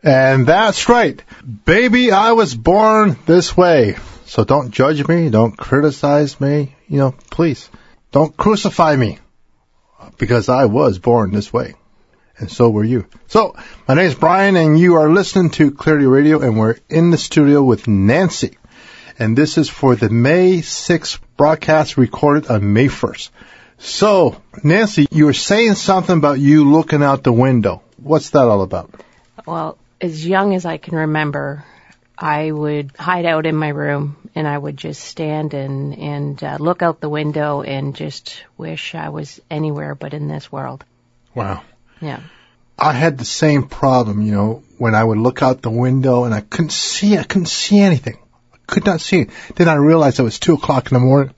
And that's right. Baby, I was born this way. So don't judge me. Don't criticize me. Please. Don't crucify me. Because I was born this way. And so were you. So, my name is Brian, and you are listening to Clarity Radio, and we're in the studio with Nancy. And this is for the May 6th broadcast recorded on May 1st. So, Nancy, you were saying something about you looking out the window. What's that all about? Well, as young as I can remember, I would hide out in my room, and I would just stand and look out the window and just wish I was anywhere but in this world. Wow. Yeah. I had the same problem, when I would look out the window and I couldn't see anything. I could not see it. Then I realized it was 2 o'clock in the morning.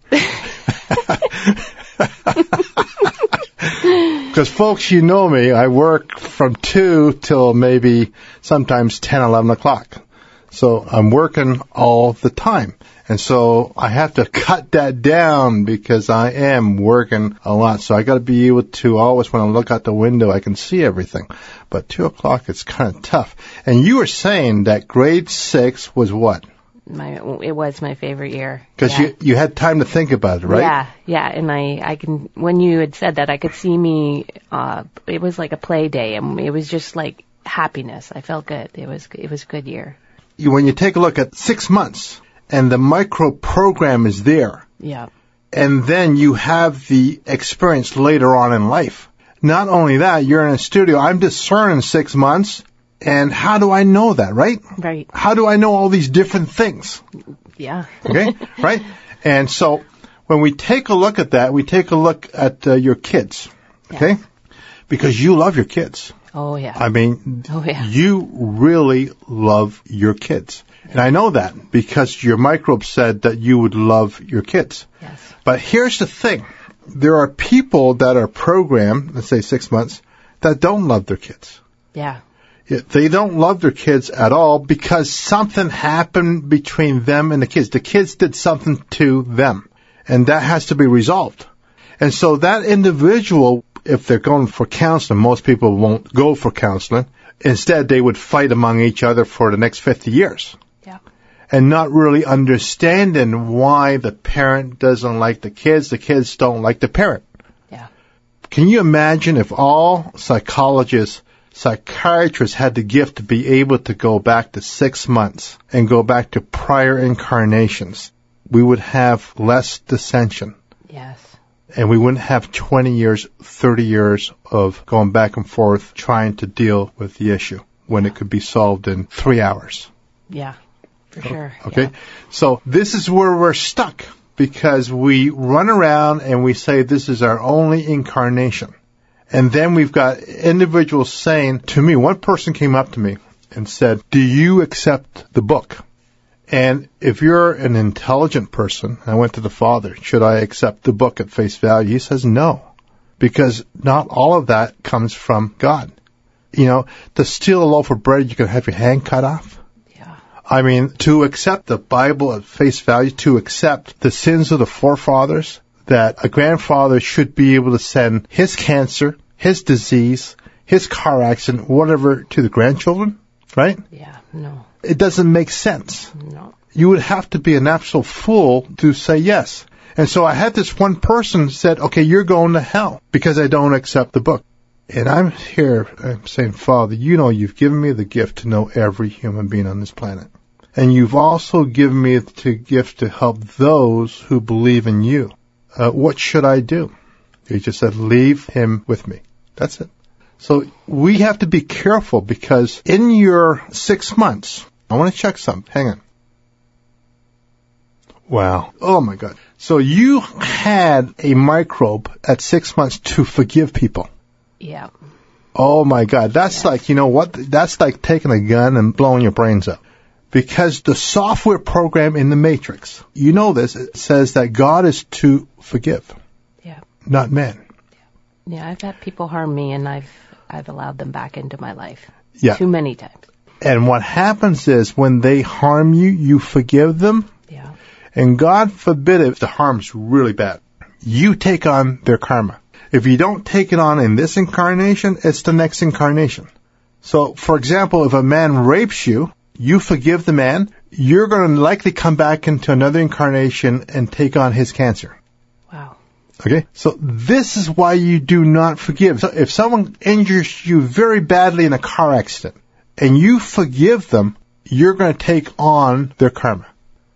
Because, folks, you know me, I work from 2 till maybe sometimes 10, 11 o'clock. So I'm working all the time. And so I have to cut that down because I am working a lot. So I got to be able to always, when I look out the window, I can see everything. But 2 o'clock, it's kind of tough. And you were saying that grade 6 was what? It was my favorite year. Because you had time to think about it, right? Yeah. And I can, when you had said that, I could see me, it was like a play day, and it was just like happiness. I felt good. It was a good year. When you take a look at 6 months, and the micro program is there. Yeah. And then you have the experience later on in life. Not only that, you're in a studio. I'm discerning 6 months. And how do I know that, right? Right. How do I know all these different things? Yeah. Okay, right? And so when we take a look at that, we take a look at your kids, okay? Yeah. Because you love your kids. Oh, yeah. I mean, you really love your kids. And I know that because your microbe said that you would love your kids. Yes. But here's the thing. There are people that are programmed, let's say 6 months, that don't love their kids. Yeah. They don't love their kids at all because something happened between them and the kids. The kids did something to them, and that has to be resolved. And so that individual, if they're going for counseling, most people won't go for counseling. Instead, they would fight among each other for the next 50 years. Yeah. And not really understanding why the parent doesn't like the kids don't like the parent. Yeah. Can you imagine if all psychiatrists had the gift to be able to go back to 6 months and go back to prior incarnations, we would have less dissension. Yes. And we wouldn't have 20 years, 30 years of going back and forth trying to deal with the issue when it could be solved in 3 hours. Yeah, for sure. Okay? Yeah. So this is where we're stuck because we run around and we say this is our only incarnation. And then we've got individuals saying to me, one person came up to me and said, do you accept the book? And if you're an intelligent person, I went to the Father, should I accept the book at face value? He says no, because not all of that comes from God. To steal a loaf of bread, you can have your hand cut off. Yeah. I mean, to accept the Bible at face value, to accept the sins of the forefathers, that a grandfather should be able to send his cancer, his disease, his car accident, whatever, to the grandchildren, right? Yeah, no. It doesn't make sense. No. You would have to be an absolute fool to say yes. And so I had this one person said, okay, you're going to hell because I don't accept the book. And I'm saying, Father, you've given me the gift to know every human being on this planet. And you've also given me the gift to help those who believe in you. What should I do? He just said, leave him with me. That's it. So we have to be careful because in your 6 months, I want to check something. Hang on. Wow. Oh, my God. So you had a microbe at 6 months to forgive people. Yeah. Oh, my God. That's like, that's like taking a gun and blowing your brains up. Because the software program in the Matrix, it says that God is to forgive. Yeah. Not man. Yeah, I've had people harm me, and I've allowed them back into my life. Yeah. Too many times. And what happens is when they harm you, you forgive them. Yeah. And God forbid if the harm's really bad, you take on their karma. If you don't take it on in this incarnation, it's the next incarnation. So, for example, if a man rapes you, you forgive the man, you're going to likely come back into another incarnation and take on his cancer. Wow. Okay? So this is why you do not forgive. So if someone injures you very badly in a car accident and you forgive them, you're going to take on their karma.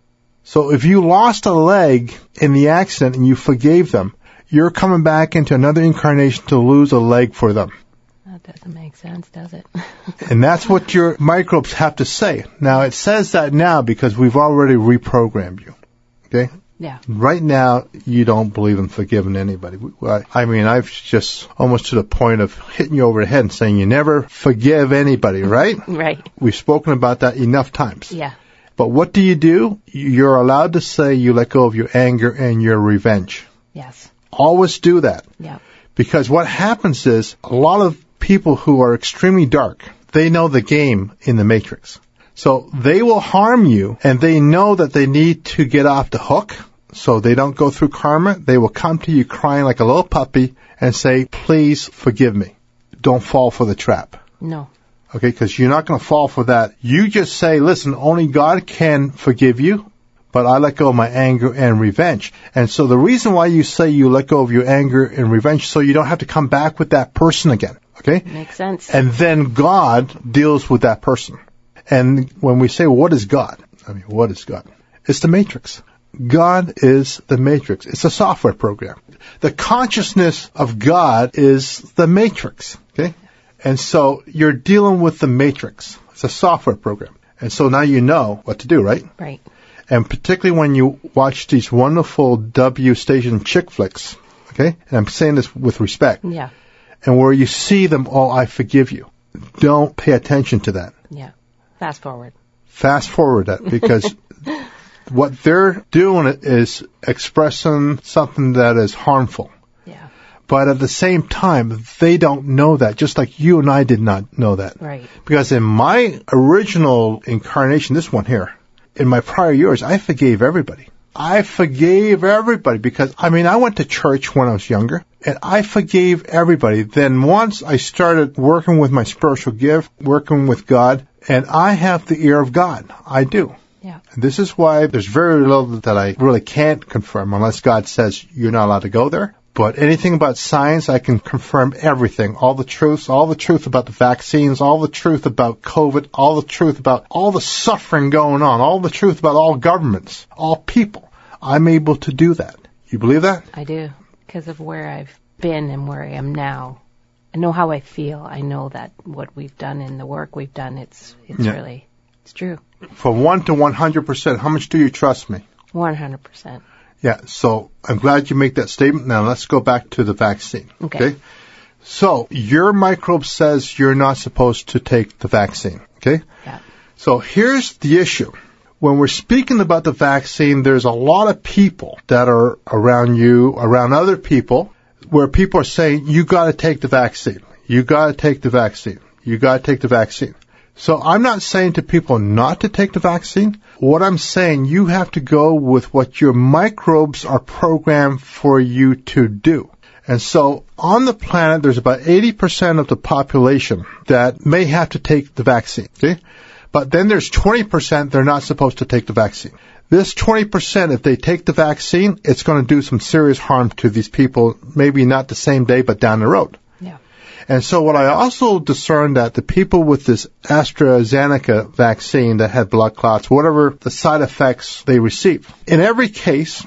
So if you lost a leg in the accident and you forgave them, you're coming back into another incarnation to lose a leg for them. That doesn't make sense, does it? And that's what your microbes have to say. Now, it says that now because we've already reprogrammed you. Okay? Yeah. Right now, you don't believe in forgiving anybody. I mean, I've just almost to the point of hitting you over the head and saying you never forgive anybody, right? Right. We've spoken about that enough times. Yeah. But what do? You're allowed to say you let go of your anger and your revenge. Yes. Always do that. Yeah. Because what happens is a lot of people who are extremely dark, they know the game in the Matrix. So they will harm you, and they know that they need to get off the hook so they don't go through karma. They will come to you crying like a little puppy and say, please forgive me. Don't fall for the trap. No. Okay, because you're not going to fall for that. You just say, listen, only God can forgive you, but I let go of my anger and revenge. And so the reason why you say you let go of your anger and revenge, so you don't have to come back with that person again. Okay? Makes sense. And then God deals with that person. And when we say, well, what is God? I mean, what is God? It's the Matrix. God is the Matrix. It's a software program. The consciousness of God is the Matrix. Okay? And so you're dealing with the Matrix. It's a software program. And so now you know what to do, right? Right. And particularly when you watch these wonderful W station chick flicks, okay? And I'm saying this with respect. Yeah. And where you see them, oh, I forgive you. Don't pay attention to that. Yeah. Fast forward. Fast forward that, because what they're doing is expressing something that is harmful. Yeah. But at the same time, they don't know that, just like you and I did not know that. Right. Because in my original incarnation, this one here, in my prior years, I forgave everybody. I forgave everybody because, I mean, I went to church when I was younger, and I forgave everybody. Then once I started working with my spiritual gift, working with God, and I have the ear of God. I do. Yeah. And this is why there's very little that I really can't confirm unless God says you're not allowed to go there. But anything about science, I can confirm everything. All the truth about the vaccines, all the truth about COVID, all the truth about all the suffering going on, all the truth about all governments, all people. I'm able to do that. You believe that? I do. Because of where I've been and where I am now. I know how I feel. I know that what we've done and the work we've done, it's really, it's true. From 1 to 100%, how much do you trust me? 100%. Yeah, so I'm glad you make that statement. Now let's go back to the vaccine. Okay. So your microbe says you're not supposed to take the vaccine. Okay? Yeah. So here's the issue. When we're speaking about the vaccine, there's a lot of people that are around you, around other people, where people are saying, you got to take the vaccine. You got to take the vaccine. You got to take the vaccine. So I'm not saying to people not to take the vaccine. What I'm saying, you have to go with what your microbes are programmed for you to do. And so on the planet, there's about 80% of the population that may have to take the vaccine. Okay? But then there's 20% they're not supposed to take the vaccine. This 20%, if they take the vaccine, it's going to do some serious harm to these people, maybe not the same day, but down the road. Yeah. And so what I also discerned that the people with this AstraZeneca vaccine that had blood clots, whatever the side effects they received, in every case,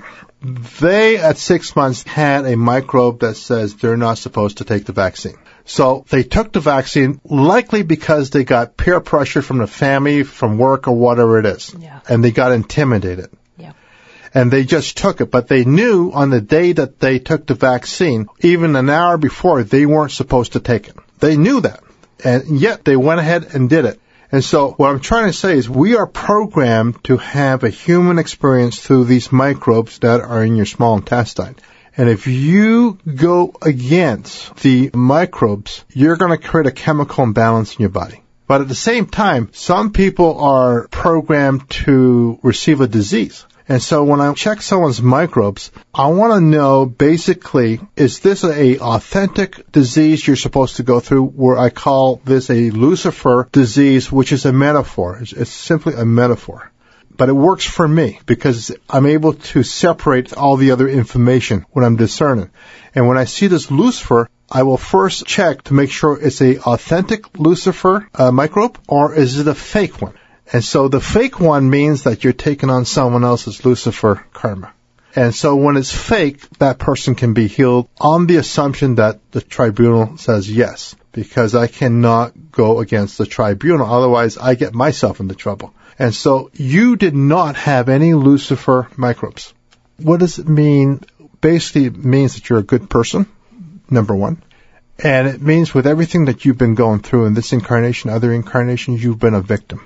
they at 6 months had a microbe that says they're not supposed to take the vaccine. So they took the vaccine likely because they got peer pressure from the family, from work, or whatever it is. Yeah. And they got intimidated. Yeah. And they just took it. But they knew on the day that they took the vaccine, even an hour before, they weren't supposed to take it. They knew that. And yet they went ahead and did it. And so what I'm trying to say is we are programmed to have a human experience through these microbes that are in your small intestine. And if you go against the microbes, you're going to create a chemical imbalance in your body. But at the same time, some people are programmed to receive a disease. And so when I check someone's microbes, I want to know basically, is this a authentic disease you're supposed to go through, where I call this a Lucifer disease, which is a metaphor. It's simply a metaphor. But it works for me because I'm able to separate all the other information when I'm discerning. And when I see this Lucifer, I will first check to make sure it's a authentic Lucifer microbe, or is it a fake one? And so the fake one means that you're taking on someone else's Lucifer karma. And so when it's fake, that person can be healed on the assumption that the tribunal says yes, because I cannot go against the tribunal. Otherwise, I get myself into trouble. And so you did not have any Lucifer microbes. What does it mean? Basically, it means that you're a good person, number one. And it means with everything that you've been going through in this incarnation, other incarnations, you've been a victim.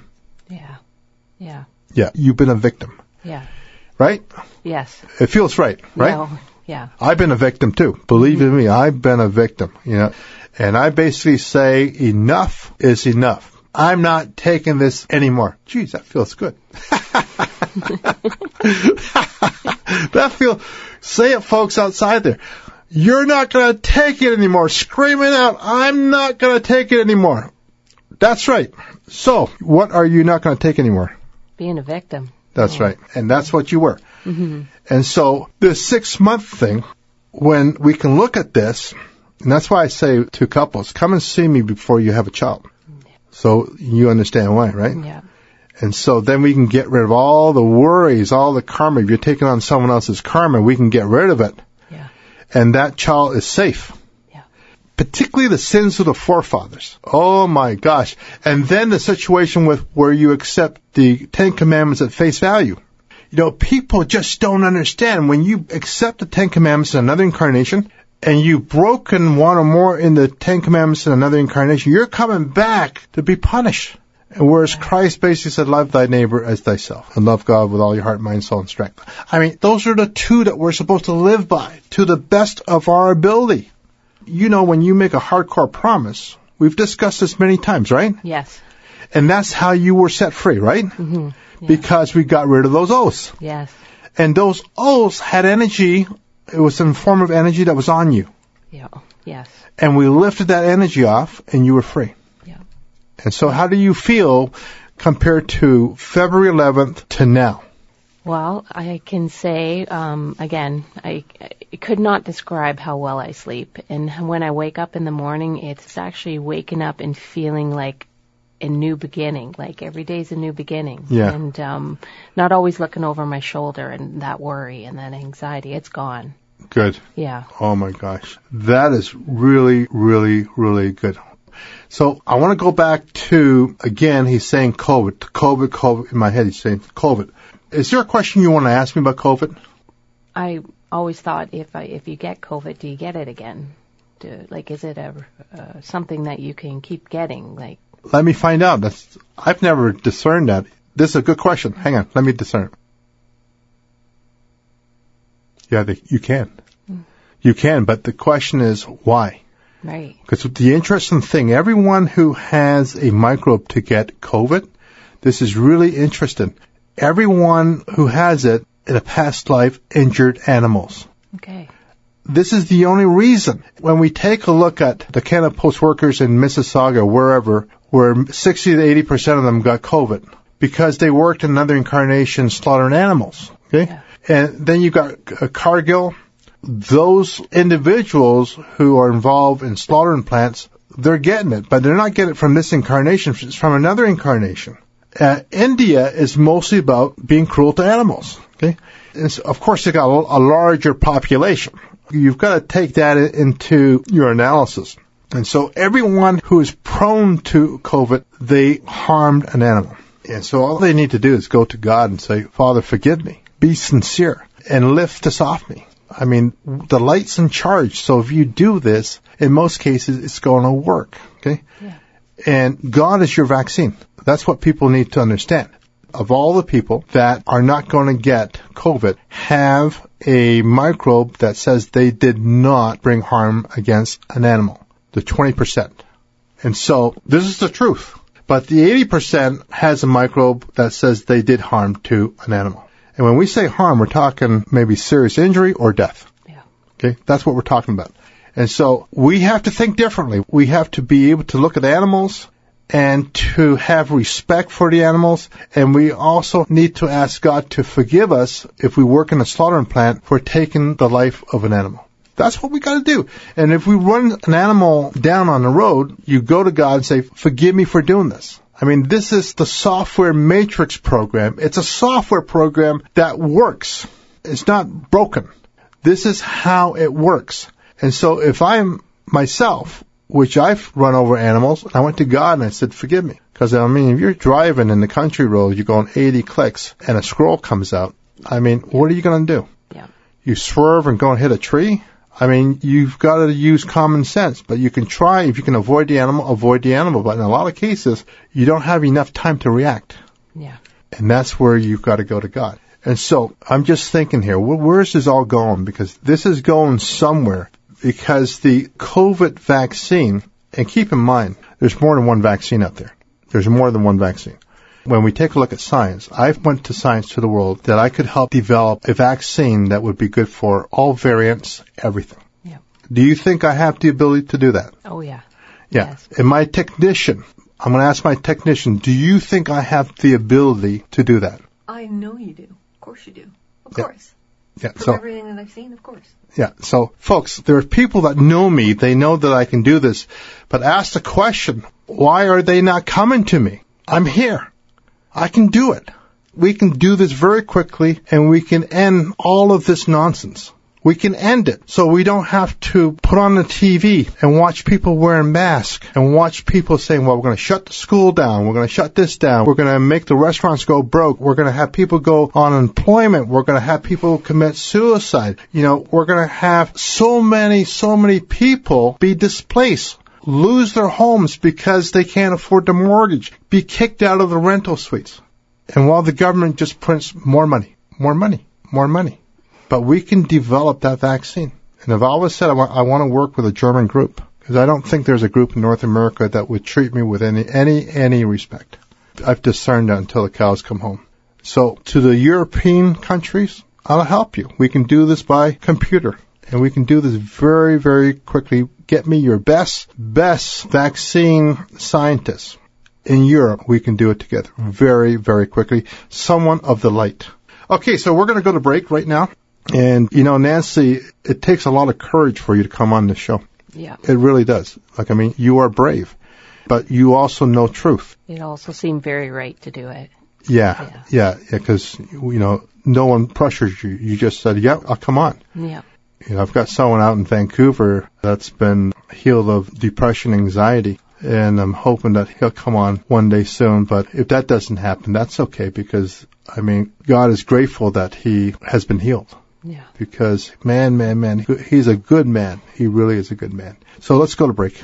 Yeah, you've been a victim. Yeah. Right? Yes. It feels right? No. Yeah. I've been a victim too. Believe in me, I've been a victim, And I basically say enough is enough. I'm not taking this anymore. Geez, that feels good. Say it, folks outside there. You're not going to take it anymore. Scream it out. I'm not going to take it anymore. That's right. So, what are you not going to take anymore? Being a victim. That's right. And that's what you were. Mm-hmm. And so, this 6-month thing, when we can look at this, and that's why I say to couples, come and see me before you have a child. So, you understand why, right? Yeah. And so then we can get rid of all the worries, all the karma. If you're taking on someone else's karma, we can get rid of it. Yeah. And that child is safe. Particularly the sins of the forefathers. Oh my gosh. And then the situation with where you accept the 10 Commandments at face value. People just don't understand. When you accept the 10 Commandments in another incarnation, and you've broken one or more in the 10 Commandments in another incarnation, you're coming back to be punished. And whereas Christ basically said, love thy neighbor as thyself, and love God with all your heart, mind, soul, and strength. I mean, those are the two that we're supposed to live by, to the best of our ability. When you make a hardcore promise, we've discussed this many times, right? Yes. And that's how you were set free, right? Mm-hmm. Yeah. Because we got rid of those oaths. Yes. And those oaths had energy. It was some form of energy that was on you. Yeah. Yes. And we lifted that energy off, and you were free. Yeah. And so how do you feel compared to February 11th to now? Well, I can say, again, I could not describe how well I sleep. And when I wake up in the morning, it's actually waking up and feeling like a new beginning, like every day's a new beginning. Yeah. And not always looking over my shoulder and that worry and that anxiety. It's gone. Good. Yeah. Oh, my gosh. That is really, really, really good. So I want to go back to, again, he's saying COVID. In my head, he's saying COVID. Is there a question you want to ask me about COVID? I always thought if you get COVID, do you get it again? Is it something that you can keep getting? Let me find out. I've never discerned that. This is a good question. Hang on. Let me discern it. Yeah, you can. You can, but the question is why? Right. Because the interesting thing, everyone who has a microbe to get COVID, this is really interesting. Everyone who has it in a past life injured animals. Okay. This is the only reason. When we take a look at the Canada Post workers in Mississauga, wherever, where 60 to 80% of them got COVID, because they worked in another incarnation slaughtering animals. Okay? Yeah. And then you got Cargill. Those individuals who are involved in slaughtering plants, they're getting it, but they're not getting it from this incarnation. It's from another incarnation. India is mostly about being cruel to animals. Okay, and so, of course, they got a larger population. You've got to take that into your analysis. And so, everyone who is prone to COVID, they harmed an animal. And so, all they need to do is go to God and say, "Father, forgive me. Be sincere and lift this off me." I mean, the light's in charge. So, if you do this, in most cases, it's going to work. Okay. Yeah. And God is your vaccine. That's what people need to understand. Of all the people that are not going to get COVID, have a microbe that says they did not bring harm against an animal, the 20%. And so this is the truth. But the 80% has a microbe that says they did harm to an animal. And when we say harm, we're talking maybe serious injury or death. Yeah. Okay? That's what we're talking about. And so we have to think differently. We have to be able to look at animals and to have respect for the animals. And we also need to ask God to forgive us if we work in a slaughtering plant for taking the life of an animal. That's what we got to do. And if we run an animal down on the road, you go to God and say, forgive me for doing this. I mean, this is the software matrix program. It's a software program that works. It's not broken. This is how it works. And so if I'm myself, which I've run over animals, I went to God and I said, forgive me. Because, I mean, if you're driving in the country road, you're going 80 clicks and a squirrel comes out, I mean, what are you going to do? Yeah. You swerve and go and hit a tree? I mean, you've got to use common sense, but you can try, if you can avoid the animal, avoid the animal. But in a lot of cases, you don't have enough time to react. Yeah. And that's where you've got to go to God. And so I'm just thinking here, where's this all going? Because this is going somewhere. Because the COVID vaccine, and keep in mind, there's more than one vaccine out there. There's more than one vaccine. When we take a look at science, I went to Science to the World that I could help develop a vaccine that would be good for all variants, everything. Yeah. Do you think I have the ability to do that? Oh, yeah. Yeah. Yes. And my technician, I'm going to ask my technician, do you think I have the ability to do that? I know you do. Of course you do. Of Yeah. course. Yeah. From So, everything that I've seen, of course. yeah. So, folks, there are people that know me. They know that I can do this. But ask the question, why are they not coming to me? I'm here. I can do it. We can do this very quickly, and we can end all of this nonsense. We can end it so we don't have to put on the TV and watch people wearing masks and watch people saying, well, we're going to shut the school down. We're going to shut this down. We're going to make the restaurants go broke. We're going to have people go on unemployment. We're going to have people commit suicide. You know, we're going to have so many people be displaced, lose their homes because they can't afford the mortgage, be kicked out of the rental suites. And while the government just prints more money. But we can develop that vaccine. And I've always said I want to work with a German group, because I don't think there's a group in North America that would treat me with any respect. I've discerned that until the cows come home. So to the European countries, I'll help you. We can do this by computer. And we can do this very, very quickly. Get me your best vaccine scientists. In Europe, we can do it together very, very quickly. Someone of the light. Okay, so we're going to go to break right now. And, you know, Nancy, it takes a lot of courage for you to come on this show. Yeah. It really does. Like, I mean, you are brave, but you also know truth. It also seemed very right to do it. Yeah, because, you know, no one pressures you. You just said, yeah, I'll come on. Yeah. You know, I've got someone out in Vancouver that's been healed of depression, anxiety, and I'm hoping that he'll come on one day soon. But if that doesn't happen, that's okay, because, I mean, God is grateful that he has been healed. Yeah. Because, man, he's a good man. He really is a good man. So let's go to break.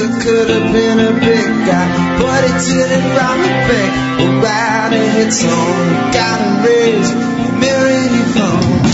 I could have been a big guy, but it didn't round the bank. Around a hit song, gotta raise a million phone.